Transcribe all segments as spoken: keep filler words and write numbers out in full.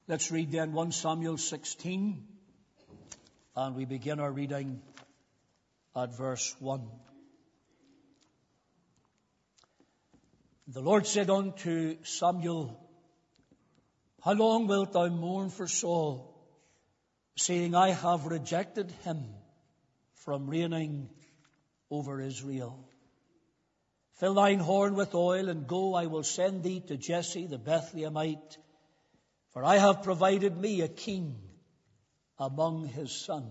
Let's read then First Samuel sixteen, and we begin our reading at verse one. The Lord said unto Samuel, How long wilt thou mourn for Saul, saying, I have rejected him from reigning over Israel? Fill thine horn with oil, and go, I will send thee to Jesse the Bethlehemite, for I have provided me a king among his sons.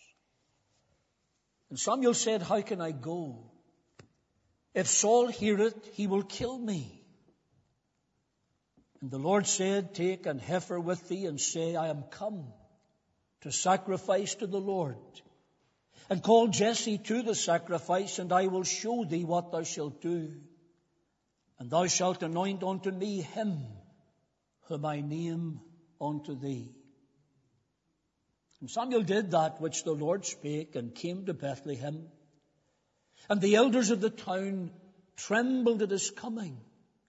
And Samuel said, How can I go? If Saul hear it, he will kill me. And the Lord said, Take an heifer with thee, and say, I am come to sacrifice to the Lord. And call Jesse to the sacrifice, and I will show thee what thou shalt do. And thou shalt anoint unto me him whom I name unto thee. And Samuel did that which the Lord spake, and came to Bethlehem. And the elders of the town trembled at his coming,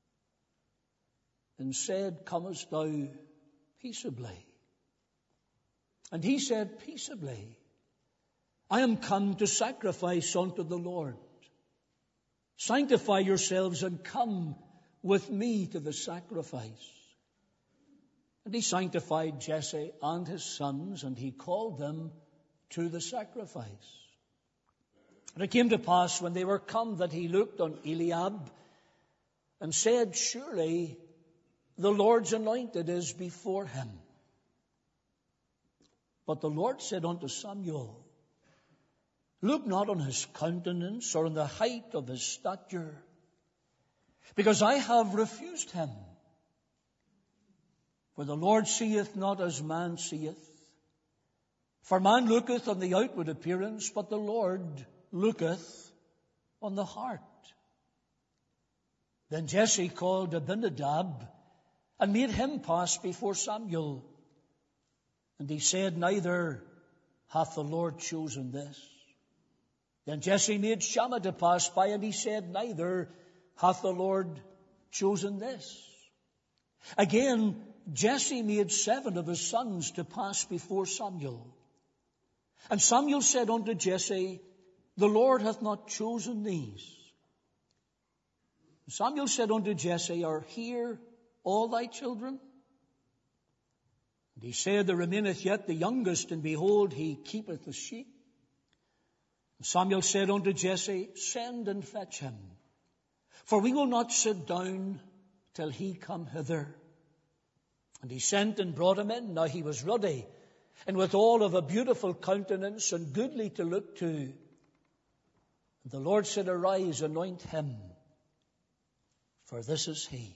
and said, Comest thou peaceably? And he said, Peaceably. I am come to sacrifice unto the Lord. Sanctify yourselves and come with me to the sacrifice. And he sanctified Jesse and his sons, and he called them to the sacrifice. And it came to pass when they were come that he looked on Eliab and said, Surely the Lord's anointed is before him. But the Lord said unto Samuel, Look not on his countenance or on the height of his stature, because I have refused him. For the Lord seeth not as man seeth. For man looketh on the outward appearance, but the Lord looketh on the heart. Then Jesse called Abinadab, and made him pass before Samuel. And he said, Neither hath the Lord chosen this. Then Jesse made Shammah to pass by, and he said, Neither hath the Lord chosen this. Again, Jesse made seven of his sons to pass before Samuel. And Samuel said unto Jesse, The Lord hath not chosen these. Samuel said unto Jesse, Are here all thy children? And he said, There remaineth yet the youngest, and behold, he keepeth the sheep. And Samuel said unto Jesse, Send and fetch him, for we will not sit down till he come hither. And he sent and brought him in. Now he was ruddy, and withal of a beautiful countenance, and goodly to look to. And the Lord said, Arise, anoint him, for this is he.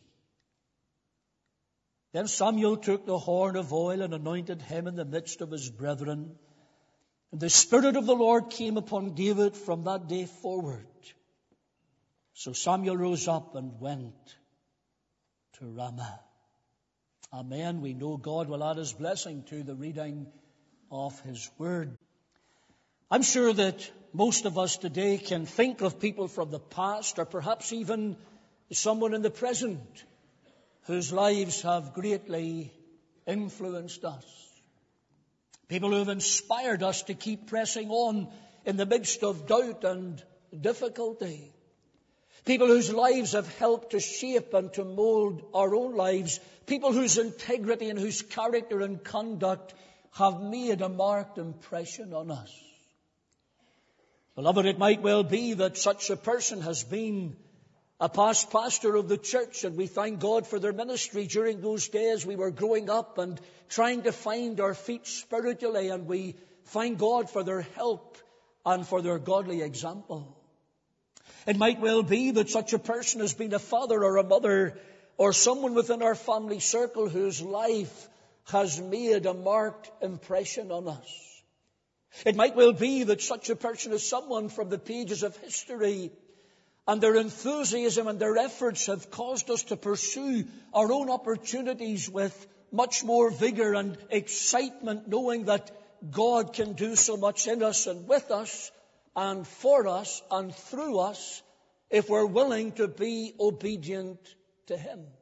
Then Samuel took the horn of oil and anointed him in the midst of his brethren. And the Spirit of the Lord came upon David from that day forward. So Samuel rose up and went to Ramah. Amen. We know God will add his blessing to the reading of his word. I'm sure that most of us today can think of people from the past, or perhaps even someone in the present, whose lives have greatly influenced us. People who have inspired us to keep pressing on in the midst of doubt and difficulty. People whose lives have helped to shape and to mold our own lives. People whose integrity and whose character and conduct have made a marked impression on us. Beloved, it might well be that such a person has been a past pastor of the church, and we thank God for their ministry during those days we were growing up and trying to find our feet spiritually, and we thank God for their help and for their godly example. It might well be that such a person has been a father or a mother or someone within our family circle whose life has made a marked impression on us. It might well be that such a person is someone from the pages of history, and their enthusiasm and their efforts have caused us to pursue our own opportunities with much more vigor and excitement, knowing that God can do so much in us and with us and for us and through us if we're willing to be obedient to him.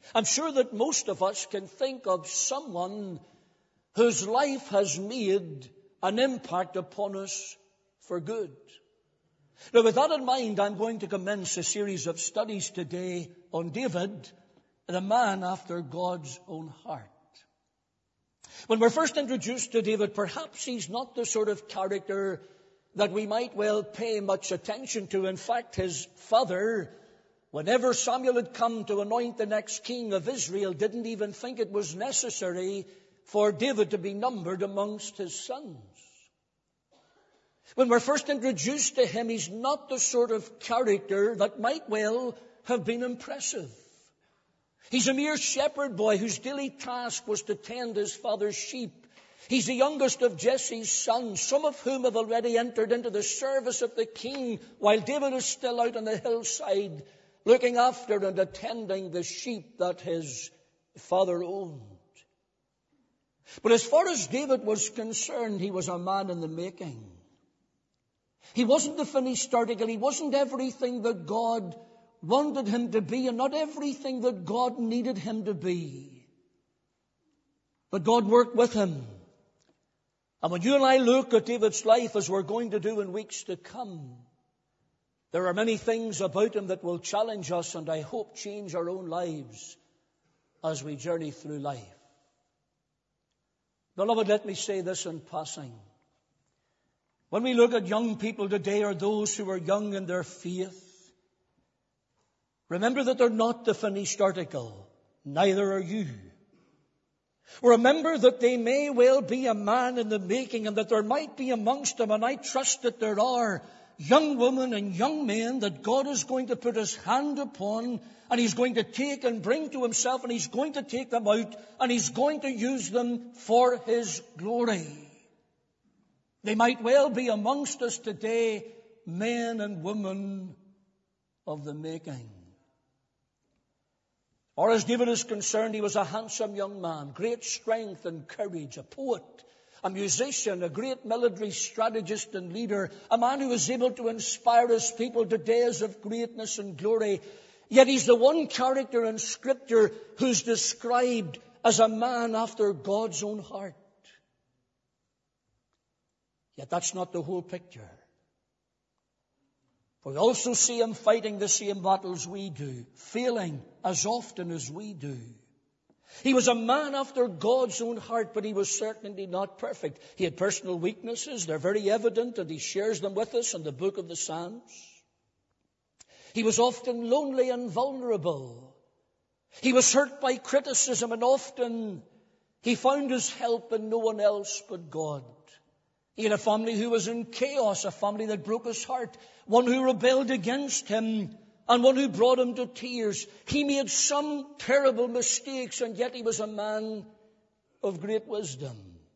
I'm sure that most of us can think of someone whose life has made an impact upon us for good. Now, with that in mind, I'm going to commence a series of studies today on David, the man after God's own heart. When we're first introduced to David, perhaps he's not the sort of character that we might well pay much attention to. In fact, his father, whenever Samuel had come to anoint the next king of Israel, didn't even think it was necessary for David to be numbered amongst his sons. When we're first introduced to him, he's not the sort of character that might well have been impressive. He's a mere shepherd boy whose daily task was to tend his father's sheep. He's the youngest of Jesse's sons, some of whom have already entered into the service of the king, while David is still out on the hillside looking after and attending the sheep that his father owned. But as far as David was concerned, he was a man in the making. He wasn't the finished article. He wasn't everything that God wanted him to be, and not everything that God needed him to be. But God worked with him. And when you and I look at David's life, as we're going to do in weeks to come, there are many things about him that will challenge us and I hope change our own lives as we journey through life. Beloved, let me say this in passing. When we look at young people today, or those who are young in their faith, remember that they're not the finished article. Neither are you. Remember that they may well be a man in the making, and that there might be amongst them, and I trust that there are, young women and young men that God is going to put his hand upon, and he's going to take and bring to himself, and he's going to take them out, and he's going to use them for his glory. They might well be amongst us today, men and women of the making. Or as David is concerned, he was a handsome young man, great strength and courage, a poet, a musician, a great military strategist and leader, a man who was able to inspire his people to days of greatness and glory. Yet he's the one character in Scripture who's described as a man after God's own heart. Yet that's not the whole picture. For we also see him fighting the same battles we do, failing as often as we do. He was a man after God's own heart, but he was certainly not perfect. He had personal weaknesses. They're very evident, and he shares them with us in the book of the Psalms. He was often lonely and vulnerable. He was hurt by criticism, and often he found his help in no one else but God. He had a family who was in chaos, a family that broke his heart, one who rebelled against him, and one who brought him to tears. He made some terrible mistakes, and yet he was a man of great wisdom.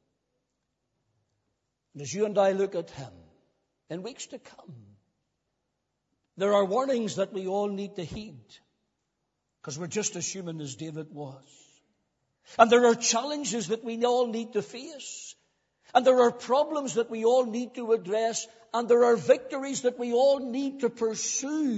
And as you and I look at him in weeks to come, there are warnings that we all need to heed, because we're just as human as David was. And there are challenges that we all need to face. And there are problems that we all need to address. And there are victories that we all need to pursue.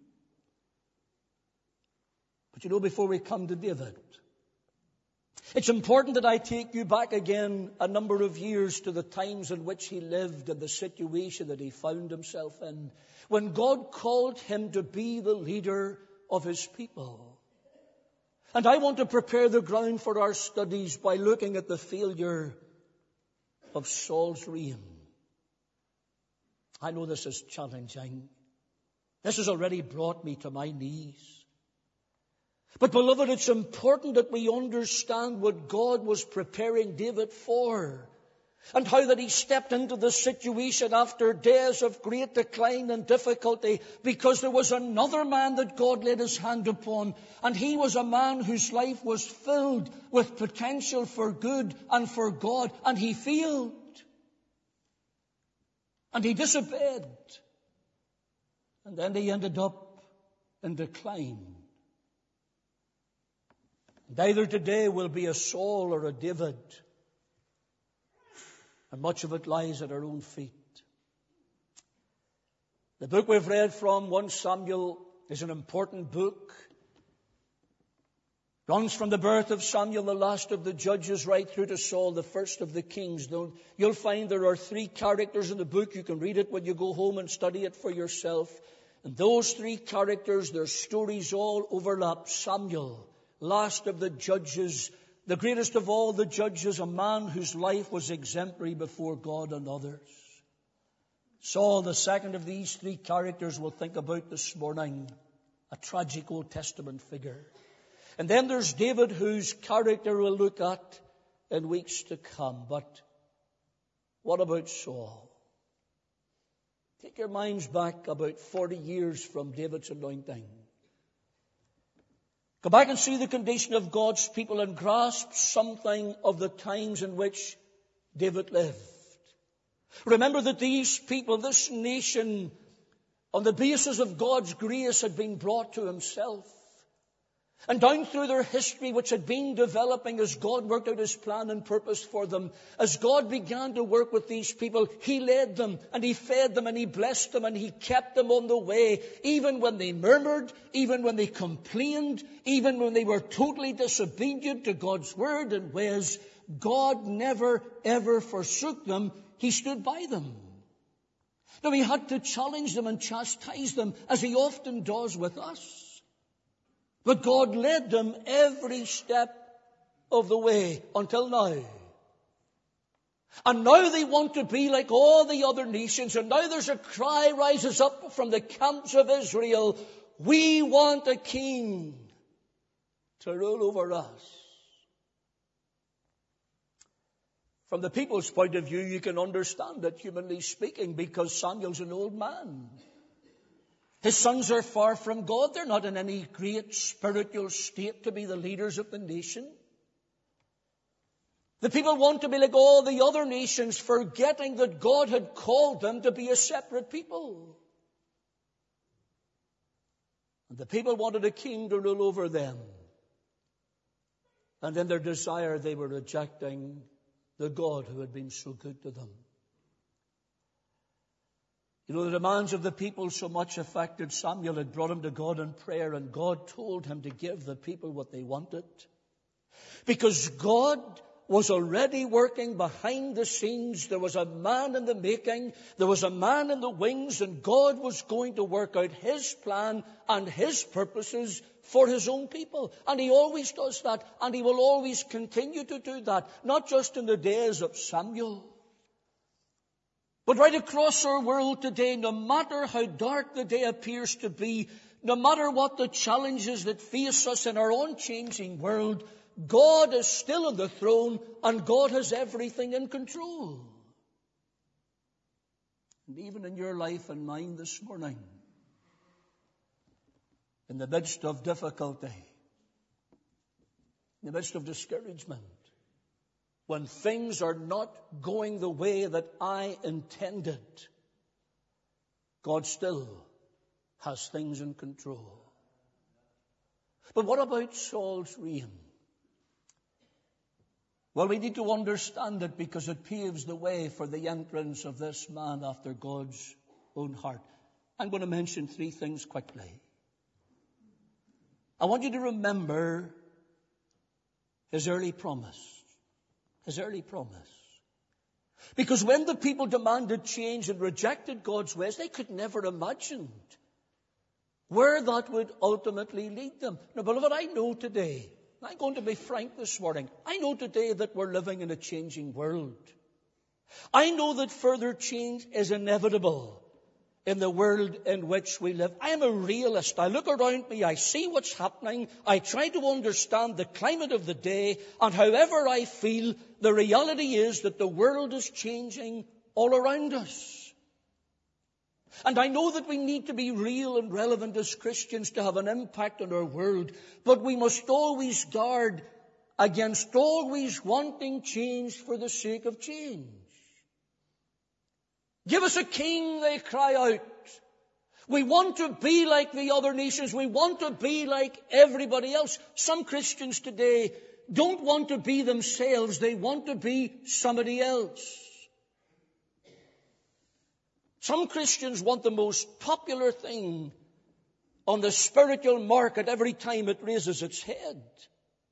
But you know, before we come to David, it's important that I take you back again a number of years to the times in which he lived and the situation that he found himself in, when God called him to be the leader of his people. And I want to prepare the ground for our studies by looking at the failure of Saul's reign. I know this is challenging. This has already brought me to my knees. But beloved, it's important that we understand what God was preparing David for, and how that he stepped into the situation after days of great decline and difficulty, because there was another man that God laid his hand upon, and he was a man whose life was filled with potential for good and for God, and he failed. And he disobeyed. And then he ended up in decline. And either today will be a Saul or a David. And much of it lies at our own feet. The book we've read from, First Samuel, is an important book. Runs from the birth of Samuel, the last of the judges, right through to Saul, the first of the kings. You'll find there are three characters in the book. You can read it when you go home and study it for yourself. And those three characters, their stories all overlap. Samuel, last of the judges, the greatest of all the judges, a man whose life was exemplary before God and others. Saul, the second of these three characters we'll think about this morning, a tragic Old Testament figure. And then there's David, whose character we'll look at in weeks to come. But what about Saul? Take your minds back about forty years from David's anointing. Go back and see the condition of God's people and grasp something of the times in which David lived. Remember that these people, this nation, on the basis of God's grace, had been brought to himself. And down through their history, which had been developing as God worked out his plan and purpose for them, as God began to work with these people, he led them and he fed them and he blessed them and he kept them on the way, even when they murmured, even when they complained, even when they were totally disobedient to God's word and ways. God never, ever forsook them. He stood by them. Now, he had to challenge them and chastise them, as he often does with us. But God led them every step of the way until now. And now they want to be like all the other nations. And now there's a cry rises up from the camps of Israel. We want a king to rule over us. From the people's point of view, you can understand it, humanly speaking, because Samuel's an old man. His sons are far from God. They're not in any great spiritual state to be the leaders of the nation. The people want to be like all the other nations, forgetting that God had called them to be a separate people. And the people wanted a king to rule over them. And in their desire, they were rejecting the God who had been so good to them. You know, the demands of the people so much affected Samuel. It brought him to God in prayer, and God told him to give the people what they wanted. Because God was already working behind the scenes. There was a man in the making. There was a man in the wings, and God was going to work out his plan and his purposes for his own people. And he always does that, and he will always continue to do that, not just in the days of Samuel. But right across our world today, no matter how dark the day appears to be, no matter what the challenges that face us in our unchanging world, God is still on the throne and God has everything in control. And even in your life and mine this morning, in the midst of difficulty, in the midst of discouragement, when things are not going the way that I intended, God still has things in control. But what about Saul's reign? Well, we need to understand it because it paves the way for the entrance of this man after God's own heart. I'm going to mention three things quickly. I want you to remember his early promise. His early promise. Because when the people demanded change and rejected God's ways, they could never imagine where that would ultimately lead them. Now, beloved, I know today, I'm going to be frank this morning, I know today that we're living in a changing world. I know that further change is inevitable in the world in which we live. I am a realist. I look around me, I see what's happening, I try to understand the climate of the day, and however I feel, the reality is that the world is changing all around us. And I know that we need to be real and relevant as Christians to have an impact on our world, but we must always guard against always wanting change for the sake of change. Give us a king, they cry out. We want to be like the other nations. We want to be like everybody else. Some Christians today don't want to be themselves. They want to be somebody else. Some Christians want the most popular thing on the spiritual market every time it raises its head.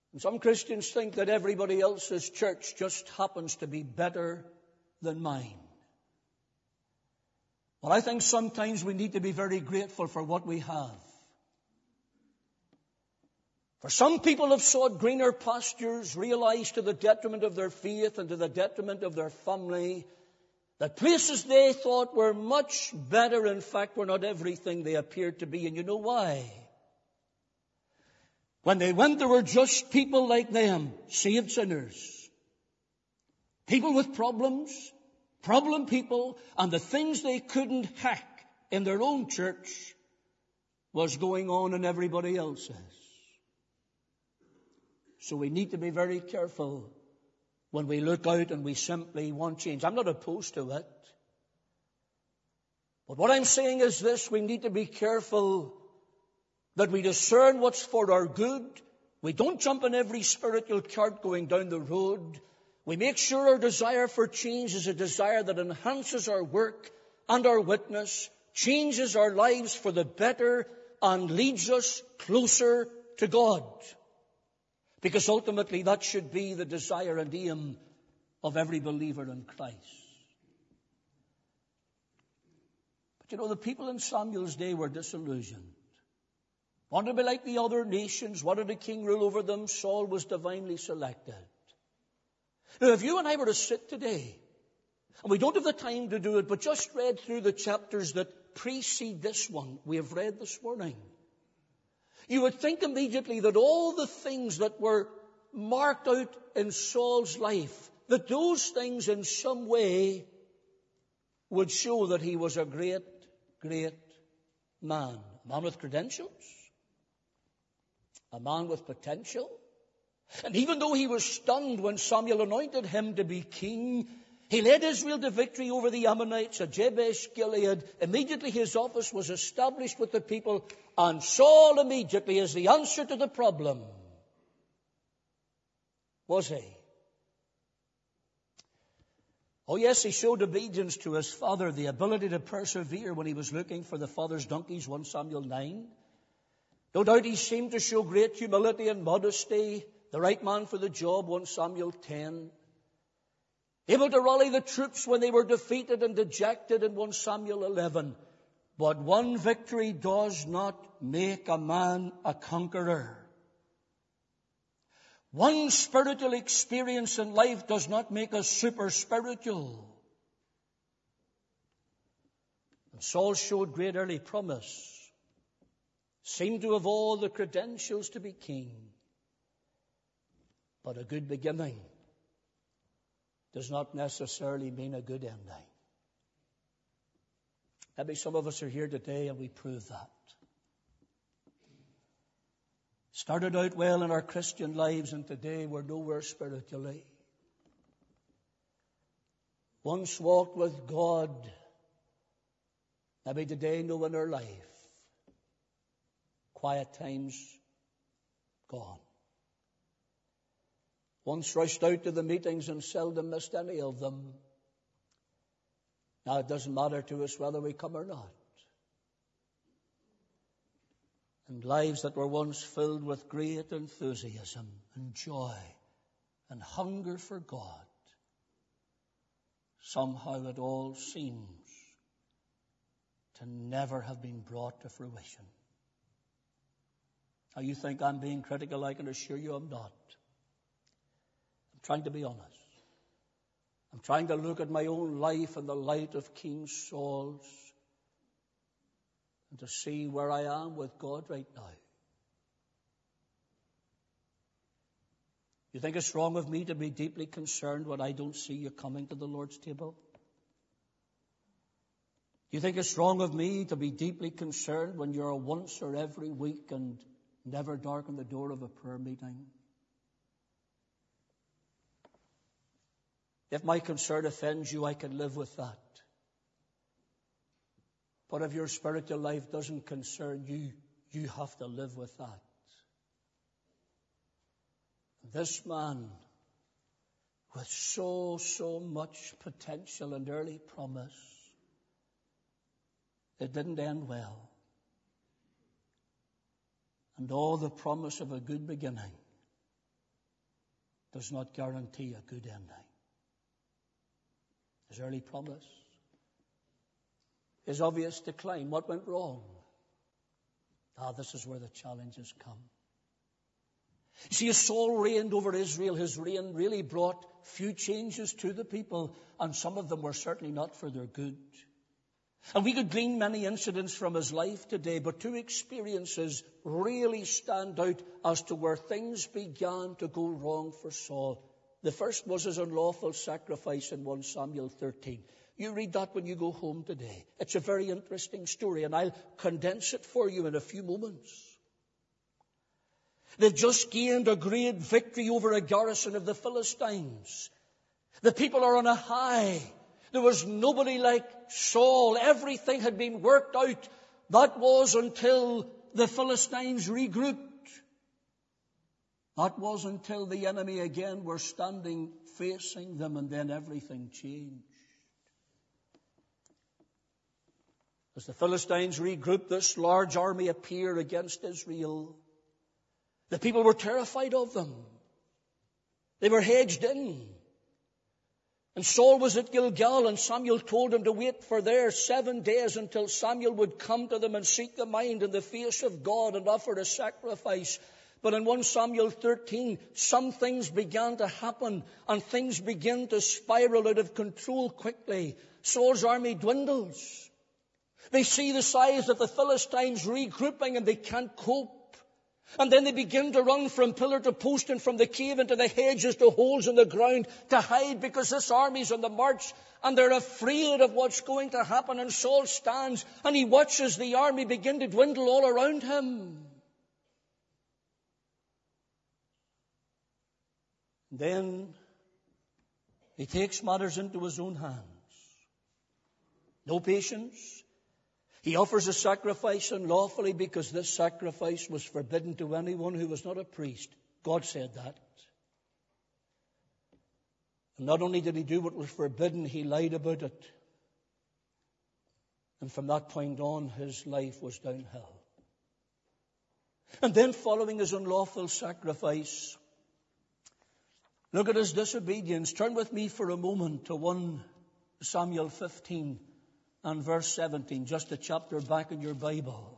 And some Christians think that everybody else's church just happens to be better than mine. Well, I think sometimes we need to be very grateful for what we have. For some people have sought greener pastures, realized to the detriment of their faith and to the detriment of their family, that places they thought were much better, in fact, were not everything they appeared to be. And you know why? When they went, there were just people like them, saved sinners. People with problems, problem people, and the things they couldn't hack in their own church was going on in everybody else's. So we need to be very careful when we look out and we simply want change. I'm not opposed to it. But what I'm saying is this: we need to be careful that we discern what's for our good. We don't jump in every spiritual cart going down the road. We make sure our desire for change is a desire that enhances our work and our witness, changes our lives for the better, and leads us closer to God. Because ultimately that should be the desire and aim of every believer in Christ. But you know, the people in Samuel's day were disillusioned. Wanted to be like the other nations, wanted a king rule over them. Saul was divinely selected. Now, if you and I were to sit today, and we don't have the time to do it, but just read through the chapters that precede this one we have read this morning, you would think immediately that all the things that were marked out in Saul's life, that those things in some way would show that he was a great, great man. A man with credentials. A man with potential. And even though he was stunned when Samuel anointed him to be king, he led Israel to victory over the Ammonites at Jabesh Gilead. Immediately his office was established with the people, and Saul immediately, as the answer to the problem, was he? Oh yes, he showed obedience to his father, the ability to persevere when he was looking for the father's donkeys, First Samuel nine. No doubt he seemed to show great humility and modesty, the right man for the job, First Samuel ten. Able to rally the troops when they were defeated and dejected in First Samuel eleven. But one victory does not make a man a conqueror. One spiritual experience in life does not make us super spiritual. And Saul showed great early promise. Seemed to have all the credentials to be king. But a good beginning does not necessarily mean a good ending. Maybe some of us are here today and we prove that. Started out well in our Christian lives and today we're nowhere spiritually. Once walked with God, maybe today no in our life. Quiet times gone. Once rushed out to the meetings and seldom missed any of them. Now it doesn't matter to us whether we come or not. And lives that were once filled with great enthusiasm and joy and hunger for God, somehow it all seems to never have been brought to fruition. Now you think I'm being critical, I can assure you I'm not. I'm trying to be honest. I'm trying to look at my own life in the light of King Saul's and to see where I am with God right now. You think it's wrong of me to be deeply concerned when I don't see you coming to the Lord's table? You think it's wrong of me to be deeply concerned when you're once or every week and never darken the door of a prayer meeting? If my concern offends you, I can live with that. But if your spiritual life doesn't concern you, you have to live with that. This man, with so, so much potential and early promise, it didn't end well. And all the promise of a good beginning does not guarantee a good ending. His early promise, his obvious decline, what went wrong? Ah, this is where the challenges come. You see, as Saul reigned over Israel, his reign really brought few changes to the people, and some of them were certainly not for their good. And we could glean many incidents from his life today, but two experiences really stand out as to where things began to go wrong for Saul. The first was his unlawful sacrifice in First Samuel thirteen. You read that when you go home today. It's a very interesting story, and I'll condense it for you in a few moments. They've just gained a great victory over a garrison of the Philistines. The people are on a high. There was nobody like Saul. Everything had been worked out. That was until the Philistines regrouped. That was until the enemy again were standing facing them, and then everything changed. As the Philistines regrouped, this large army appeared against Israel. The people were terrified of them. They were hedged in. And Saul was at Gilgal, and Samuel told him to wait for there seven days until Samuel would come to them and seek the mind in the face of God and offer a sacrifice. But in First Samuel thirteen, some things began to happen, and things begin to spiral out of control quickly. Saul's army dwindles. They see the size of the Philistines regrouping, and they can't cope. And then they begin to run from pillar to post and from the cave into the hedges to holes in the ground to hide, because this army's on the march and they're afraid of what's going to happen. And Saul stands and he watches the army begin to dwindle all around him. Then he takes matters into his own hands. No patience. He offers a sacrifice unlawfully because this sacrifice was forbidden to anyone who was not a priest. God said that. And not only did he do what was forbidden, he lied about it. And from that point on, his life was downhill. And then following his unlawful sacrifice, look at his disobedience. Turn with me for a moment to First Samuel fifteen. And verse seventeen, just a chapter back in your Bible.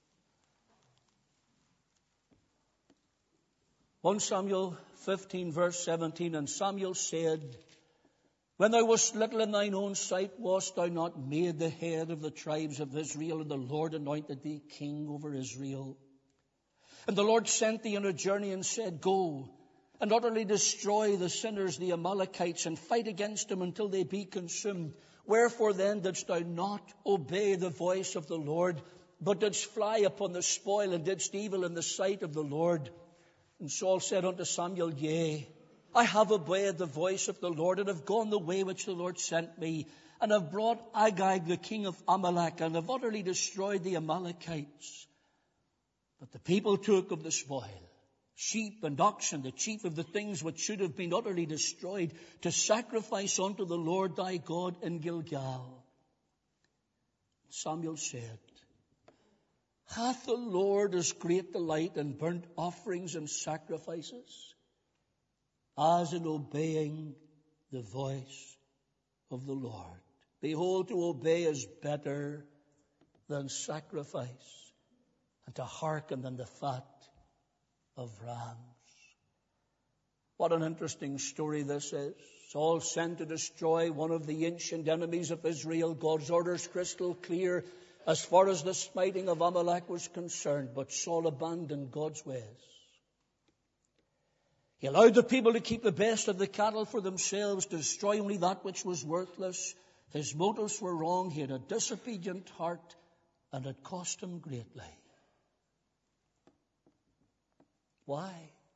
First Samuel fifteen, verse seventeen, and Samuel said, when thou wast little in thine own sight, wast thou not made the head of the tribes of Israel, and the Lord anointed thee king over Israel? And the Lord sent thee on a journey and said, go and utterly destroy the sinners, the Amalekites, and fight against them until they be consumed. Wherefore then didst thou not obey the voice of the Lord, but didst fly upon the spoil, and didst evil in the sight of the Lord? And Saul said unto Samuel, yea, I have obeyed the voice of the Lord, and have gone the way which the Lord sent me, and have brought Agag the king of Amalek, and have utterly destroyed the Amalekites. But the people took of the spoil sheep and oxen, the chief of the things which should have been utterly destroyed, to sacrifice unto the Lord thy God in Gilgal. Samuel said, hath the Lord as great delight in burnt offerings and sacrifices as in obeying the voice of the Lord? Behold, to obey is better than sacrifice, and to hearken than the fat of rams. What an interesting story this is. Saul sent to destroy one of the ancient enemies of Israel. God's orders crystal clear as far as the smiting of Amalek was concerned, but Saul abandoned God's ways. He allowed the people to keep the best of the cattle for themselves, to destroy only that which was worthless. His motives were wrong. He had a disobedient heart, and it cost him greatly. Why?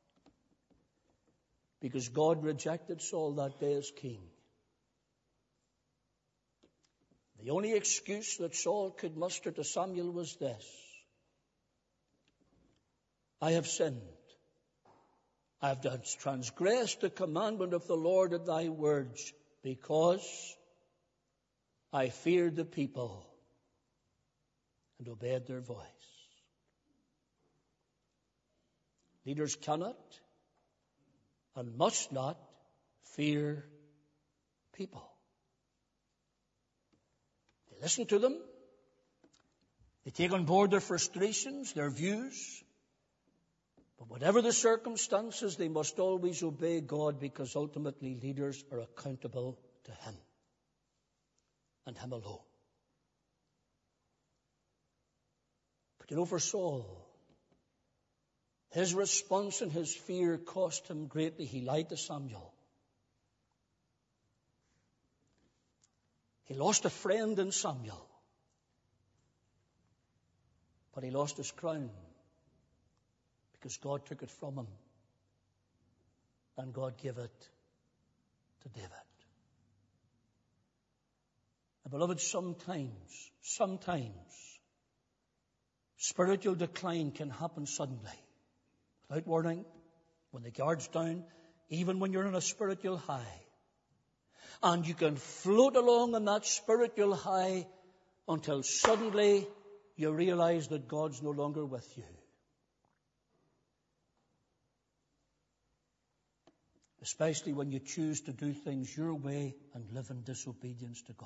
Because God rejected Saul that day as king. The only excuse that Saul could muster to Samuel was this: I have sinned. I have transgressed the commandment of the Lord at thy words, because I feared the people and obeyed their voice. Leaders cannot and must not fear people. They listen to them. They take on board their frustrations, their views. But whatever the circumstances, they must always obey God, because ultimately leaders are accountable to Him and Him alone. But you know, for Saul, his response and his fear cost him greatly. He lied to Samuel. He lost a friend in Samuel. But he lost his crown, because God took it from him and God gave it to David. And beloved, sometimes, sometimes spiritual decline can happen suddenly, without warning, when the guard's down, even when you're on a spiritual high. And you can float along on that spiritual high until suddenly you realize that God's no longer with you. Especially when you choose to do things your way and live in disobedience to God.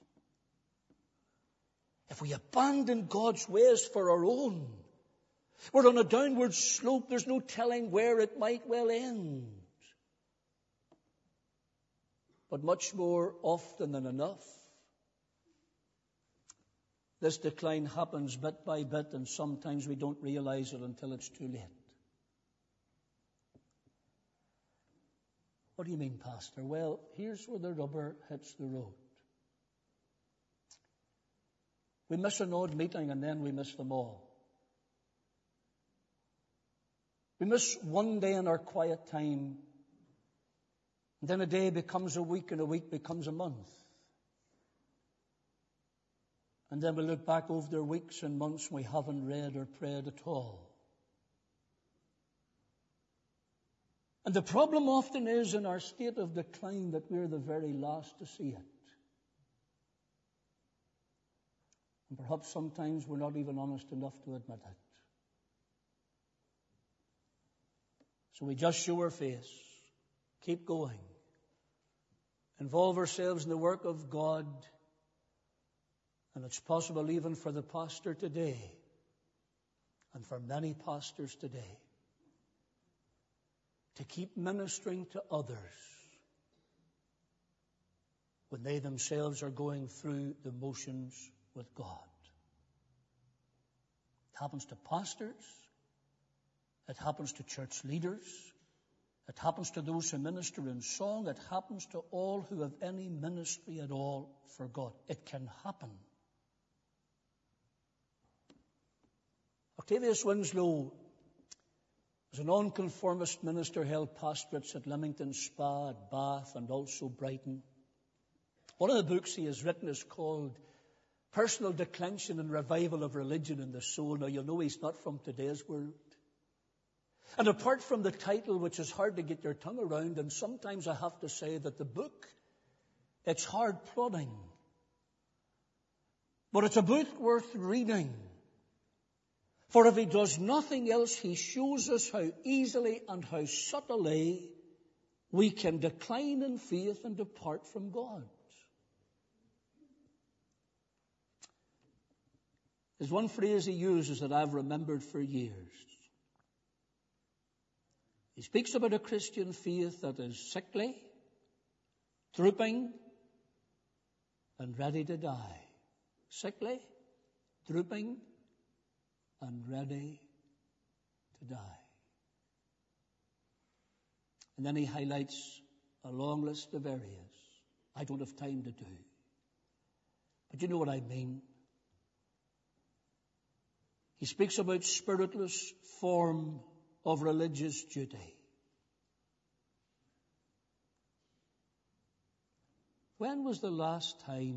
If we abandon God's ways for our own, we're on a downward slope. There's no telling where it might well end. But much more often than enough, this decline happens bit by bit, and sometimes we don't realize it until it's too late. What do you mean, Pastor? Well, here's where the rubber hits the road. We miss an odd meeting and then we miss them all. We miss one day in our quiet time, and then a day becomes a week, and a week becomes a month. And then we look back over the weeks and months we haven't read or prayed at all. And the problem often is, in our state of decline, that we're the very last to see it. And perhaps sometimes we're not even honest enough to admit it. So we just show our face, keep going, involve ourselves in the work of God. And it's possible even for the pastor today, and for many pastors today, to keep ministering to others when they themselves are going through the motions with God. It happens to pastors. It happens to church leaders. It happens to those who minister in song. It happens to all who have any ministry at all for God. It can happen. Octavius Winslow was a nonconformist minister, held pastorates at Leamington Spa, at Bath, and also Brighton. One of the books he has written is called Personal Declension and Revival of Religion in the Soul. Now, you'll know he's not from today's world. And apart from the title, which is hard to get your tongue around, and sometimes I have to say that the book, it's hard plodding. But it's a book worth reading. For if he does nothing else, he shows us how easily and how subtly we can decline in faith and depart from God. There's one phrase he uses that I've remembered for years. He speaks about a Christian faith that is sickly, drooping, and ready to die. Sickly, drooping, and ready to die. And then he highlights a long list of areas I don't have time to do. But you know what I mean. He speaks about spiritless form of religious duty. When was the last time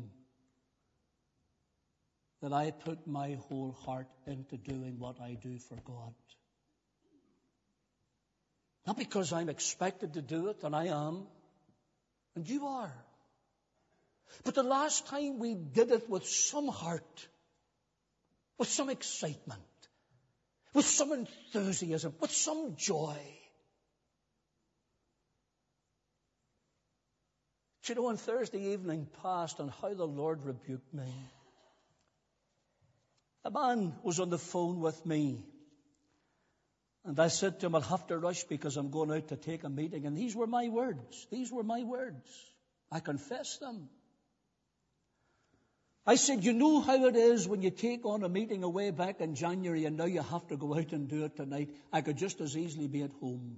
that I put my whole heart into doing what I do for God? Not because I'm expected to do it, and I am, and you are. But the last time we did it with some heart, with some excitement, with some enthusiasm, with some joy. Do you know, on Thursday evening passed and how the Lord rebuked me. A man was on the phone with me. And I said to him, I'll have to rush because I'm going out to take a meeting. And these were my words. These were my words. I confess them. I said, you know how it is when you take on a meeting away back in January and now you have to go out and do it tonight. I could just as easily be at home.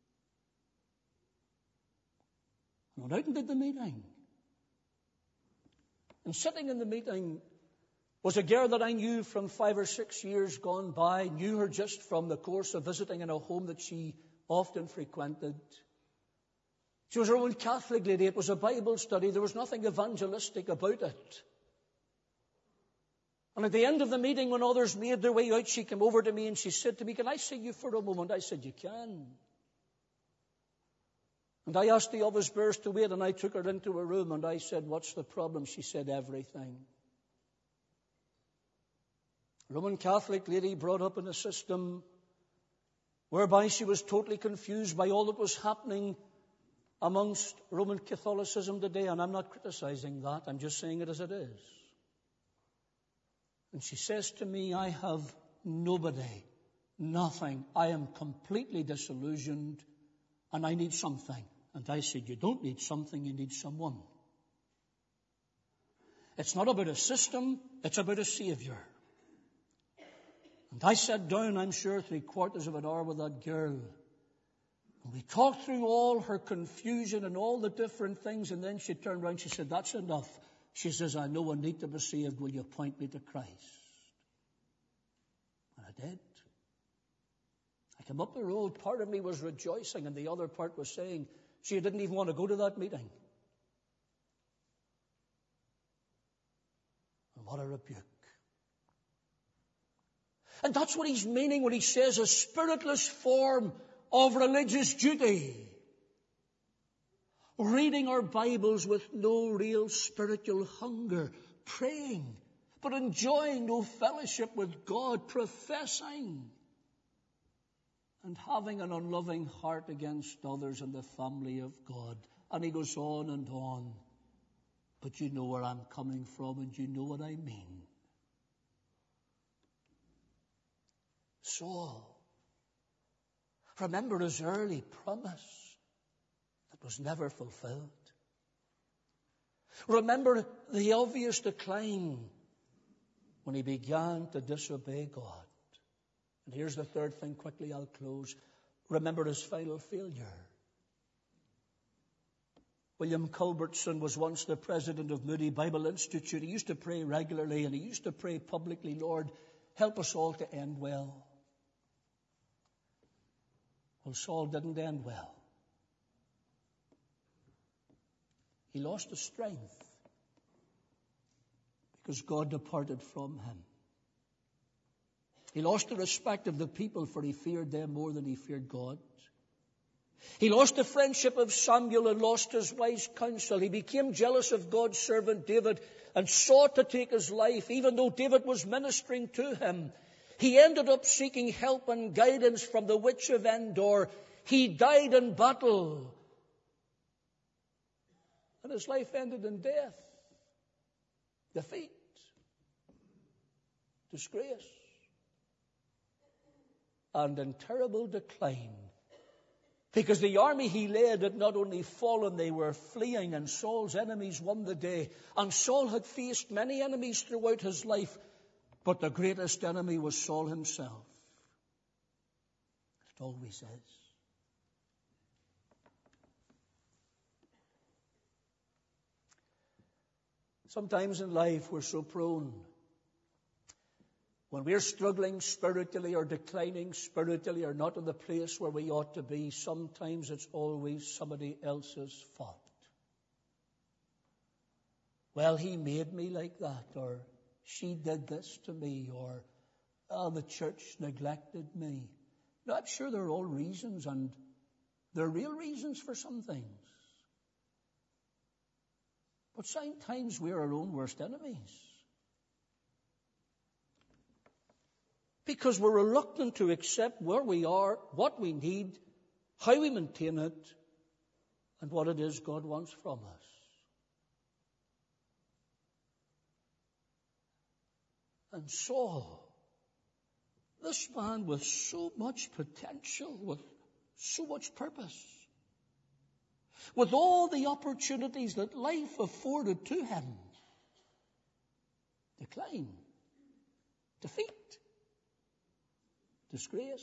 I went out and did the meeting. And sitting in the meeting was a girl that I knew from five or six years gone by, knew her just from the course of visiting in a home that she often frequented. She was a Roman Catholic lady. It was a Bible study. There was nothing evangelistic about it. And at the end of the meeting, when others made their way out, she came over to me and she said to me, can I see you for a moment? I said, you can. And I asked the office bearers to wait, and I took her into a room and I said, what's the problem? She said, everything. Roman Catholic lady brought up in a system whereby she was totally confused by all that was happening amongst Roman Catholicism today. And I'm not criticizing that. I'm just saying it as it is. And she says to me, I have nobody, nothing. I am completely disillusioned and I need something. And I said, you don't need something, you need someone. It's not about a system, it's about a Savior. And I sat down, I'm sure, three quarters of an hour with that girl. And we talked through all her confusion and all the different things. And then she turned around, she said, that's enough. She says, I know I need to be saved. Will you point me to Christ? And I did. I came up the road. Part of me was rejoicing and the other part was saying she didn't even want to go to that meeting. And what a rebuke. And that's what he's meaning when he says a spiritless form of religious duty. Reading our Bibles with no real spiritual hunger, praying, but enjoying no fellowship with God, professing, and having an unloving heart against others in the family of God. And he goes on and on. But you know where I'm coming from and you know what I mean. Saul, remember his early promise that was never fulfilled. Remember the obvious decline when he began to disobey God. And here's the third thing, quickly I'll close. Remember his final failure. William Culbertson was once the president of Moody Bible Institute. He used to pray regularly and he used to pray publicly, Lord, help us all to end well. Well, Saul didn't end well. He lost his strength because God departed from him. He lost the respect of the people, for he feared them more than he feared God. He lost the friendship of Samuel and lost his wise counsel. He became jealous of God's servant David and sought to take his life, even though David was ministering to him. He ended up seeking help and guidance from the witch of Endor. He died in battle. And his life ended in death, defeat, disgrace, and in terrible decline. Because the army he led had not only fallen, they were fleeing, and Saul's enemies won the day. And Saul had faced many enemies throughout his life, but the greatest enemy was Saul himself. It always is. Sometimes in life we're so prone, when we're struggling spiritually or declining spiritually or not in the place where we ought to be, sometimes it's always somebody else's fault. Well, he made me like that, or she did this to me, or oh, the church neglected me. Now, I'm sure there are all reasons, and there are real reasons for some things. But sometimes we're our own worst enemies. Because we're reluctant to accept where we are, what we need, how we maintain it, and what it is God wants from us. and Saul, this man with so much potential, with so much purpose, with all the opportunities that life afforded to him, decline, defeat, disgrace,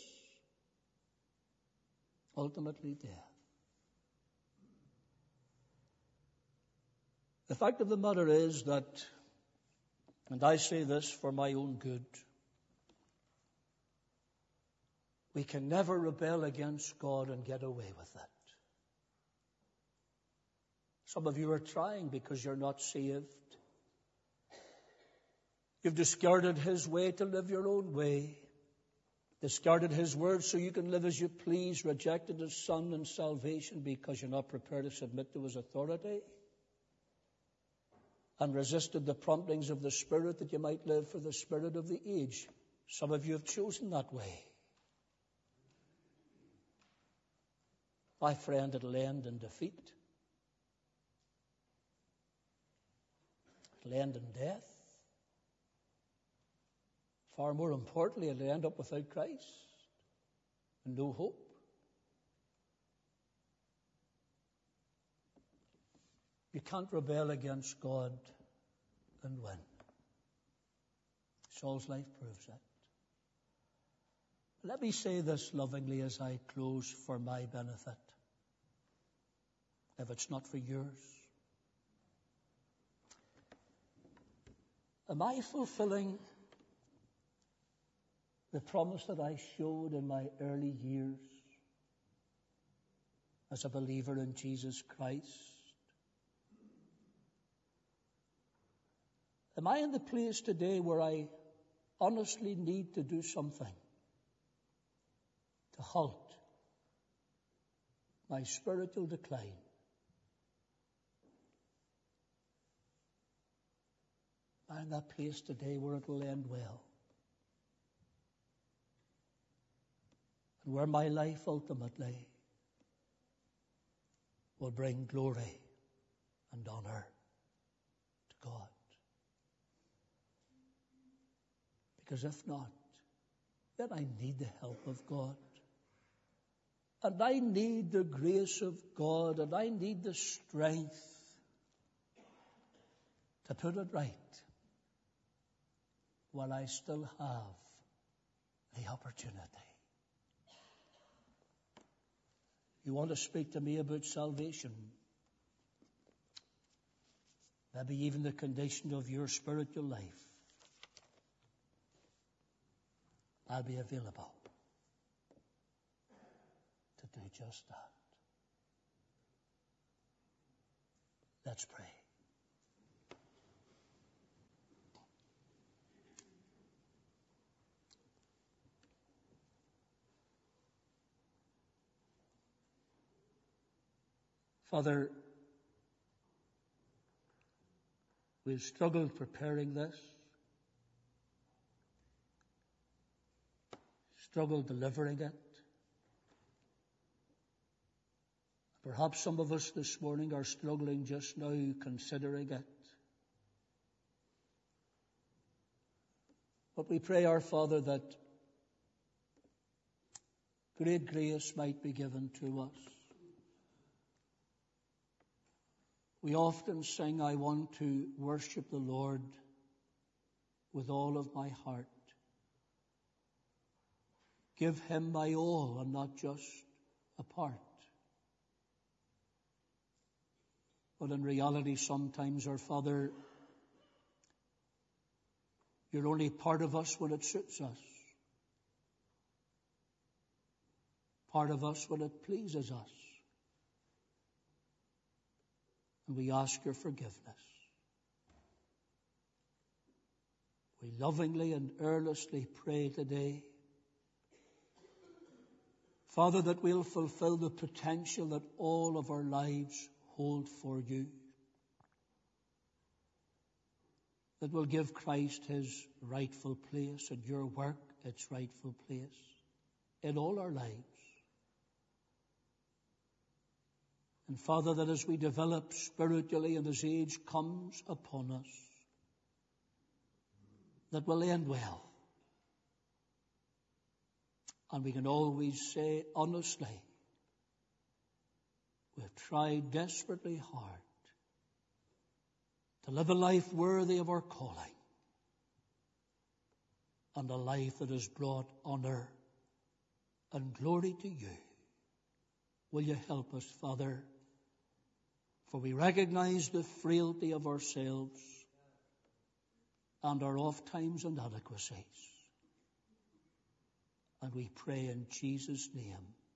ultimately death. The fact of the matter is that, and I say this for my own good, we can never rebel against God and get away with it. Some of you are trying because you're not saved. You've discarded His way to live your own way. Discarded His word so you can live as you please. Rejected His Son and salvation because you're not prepared to submit to His authority. And resisted the promptings of the Spirit that you might live for the spirit of the age. Some of you have chosen that way. My friend, it'll end in defeat. It'll end in death. Far more importantly, it'll end up without Christ and no hope. You can't rebel against God and win. Saul's life proves it. Let me say this lovingly as I close for my benefit, if it's not for yours. Am I fulfilling the promise that I showed in my early years as a believer in Jesus Christ? Am I in the place today where I honestly need to do something to halt my spiritual decline? Am I in that place today where it will end well? And where my life ultimately will bring glory and honor to God? Because if not, then I need the help of God. And I need the grace of God, and I need the strength to put it right while I still have the opportunity. You want to speak to me about salvation? Maybe even the condition of your spiritual life. I'll be available to do just that. Let's pray. Father, we've struggled preparing this. Struggle delivering it. Perhaps some of us this morning are struggling just now considering it. But we pray, our Father, that great grace might be given to us. We often sing, I want to worship the Lord with all of my heart. Give Him my all and not just a part. But in reality, sometimes, our Father, you're only part of us when it suits us. Part of us when it pleases us. And we ask your forgiveness. We lovingly and earnestly pray today, Father, that we'll fulfill the potential that all of our lives hold for you. That will give Christ His rightful place and your work its rightful place in all our lives. And Father, that as we develop spiritually and as age comes upon us, that will end well. And we can always say honestly, we've tried desperately hard to live a life worthy of our calling, and a life that has brought honor and glory to you. Will you help us, Father? For we recognize the frailty of ourselves and our oft times inadequacies. And we pray in Jesus' name.